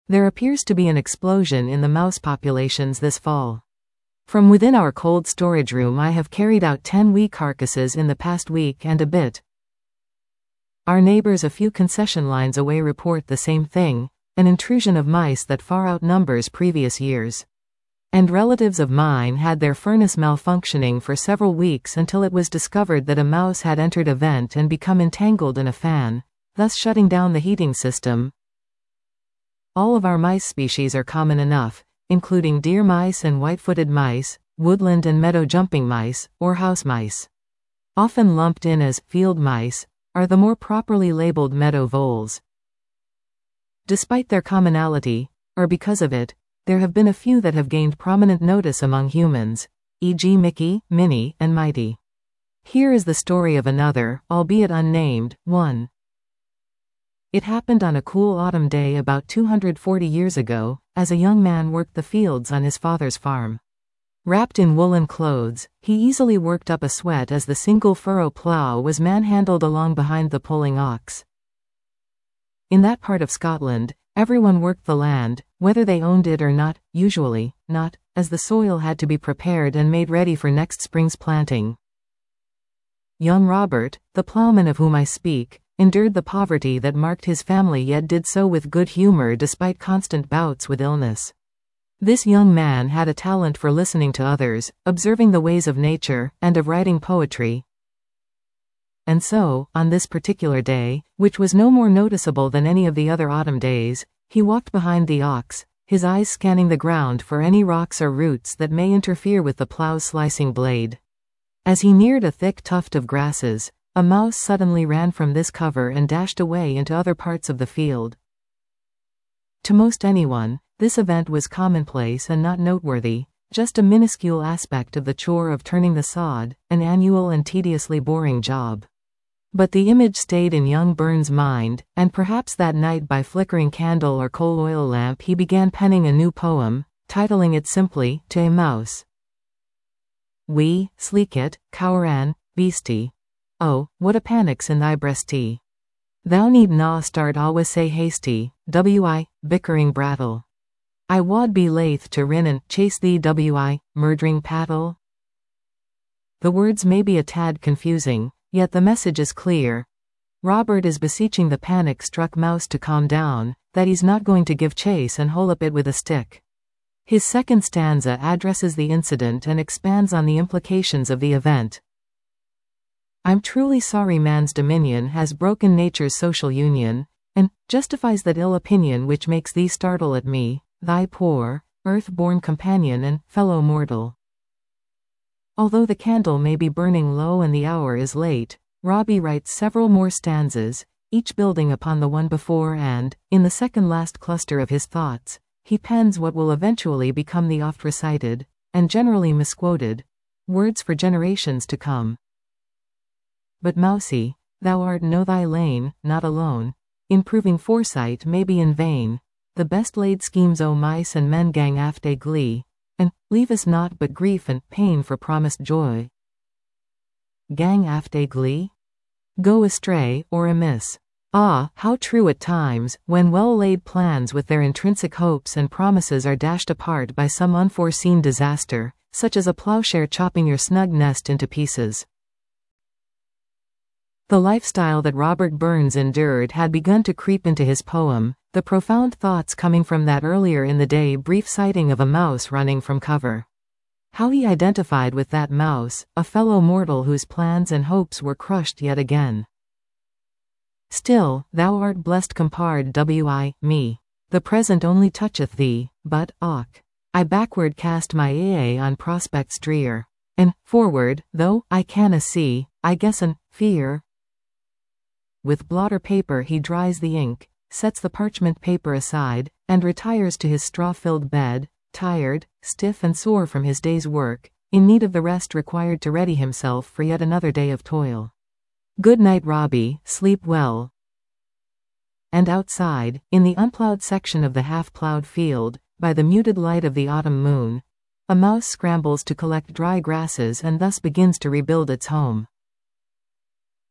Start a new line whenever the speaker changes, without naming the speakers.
There appears to be an explosion in the mouse populations this fall. From within our cold storage room I have carried out 10 wee carcasses in the past week and a bit. Our neighbors a few concession lines away report the same thing, an intrusion of mice that far outnumbers previous years. And relatives of mine had their furnace malfunctioning for several weeks until it was discovered that a mouse had entered a vent and become entangled in a fan, thus shutting down the heating system. All of our mice species are common enough, including deer mice and white-footed mice, woodland and meadow jumping mice, or house mice. Often lumped in as field mice are the more properly labeled meadow voles. Despite their commonality, or because of it, there have been a few that have gained prominent notice among humans, e.g. Mickey, Minnie, and Mighty. Here is the story of another, albeit unnamed, one. It happened on a cool autumn day about 240 years ago, as a young man worked the fields on his father's farm. Wrapped in woolen clothes, he easily worked up a sweat as the single furrow plough was manhandled along behind the pulling ox. In that part of Scotland, everyone worked the land, whether they owned it or not, usually not, as the soil had to be prepared and made ready for next spring's planting. Young Robert, the ploughman of whom I speak, endured the poverty that marked his family, yet did so with good humor despite constant bouts with illness. This young man had a talent for listening to others, observing the ways of nature, and of writing poetry. And so, on this particular day, which was no more noticeable than any of the other autumn days, he walked behind the ox, his eyes scanning the ground for any rocks or roots that may interfere with the plough's slicing blade. As he neared a thick tuft of grasses, a mouse suddenly ran from this cover and dashed away into other parts of the field. To most anyone, this event was commonplace and not noteworthy, just a minuscule aspect of the chore of turning the sod, an annual and tediously boring job. But the image stayed in young Burns' mind, and perhaps that night by flickering candle or coal oil lamp he began penning a new poem, titling it simply, To a Mouse. Wee, sleekit, cowran, beastie. Oh, what a panic's in thy breastie. Thou need na start always say hasty, bickering brattle. I wad be laith to rin and chase thee murdering paddle. The words may be a tad confusing, yet the message is clear. Robert is beseeching the panic-struck mouse to calm down, that he's not going to give chase and holp it with a stick. His second stanza addresses the incident and expands on the implications of the event. I'm truly sorry man's dominion has broken nature's social union, and justifies that ill opinion which makes thee startle at me, thy poor, earth-born companion and fellow mortal. Although the candle may be burning low and the hour is late, Robbie writes several more stanzas, each building upon the one before, and, in the second last cluster of his thoughts, he pens what will eventually become the oft-recited, and generally misquoted, words for generations to come. But Mousie, thou art no thy lane, not alone. In proving foresight may be in vain. The best laid schemes o' mice and men gang after glee, and leave us naught but grief and pain for promised joy. Gang after glee? Go astray or amiss. Ah, how true at times, when well-laid plans with their intrinsic hopes and promises are dashed apart by some unforeseen disaster, such as a plowshare chopping your snug nest into pieces. The lifestyle that Robert Burns endured had begun to creep into his poem, the profound thoughts coming from that earlier in the day brief sighting of a mouse running from cover. How he identified with that mouse, a fellow mortal whose plans and hopes were crushed yet again. Still, thou art blessed compard me. The present only toucheth thee, but, I backward cast my eye on prospects drear. And, forward, though I canna see, I guess and fear. With blotter paper he dries the ink, sets the parchment paper aside, and retires to his straw-filled bed, tired, stiff and sore from his day's work, in need of the rest required to ready himself for yet another day of toil. Good night, Robbie, sleep well. And outside, in the unplowed section of the half-plowed field, by the muted light of the autumn moon, a mouse scrambles to collect dry grasses and thus begins to rebuild its home.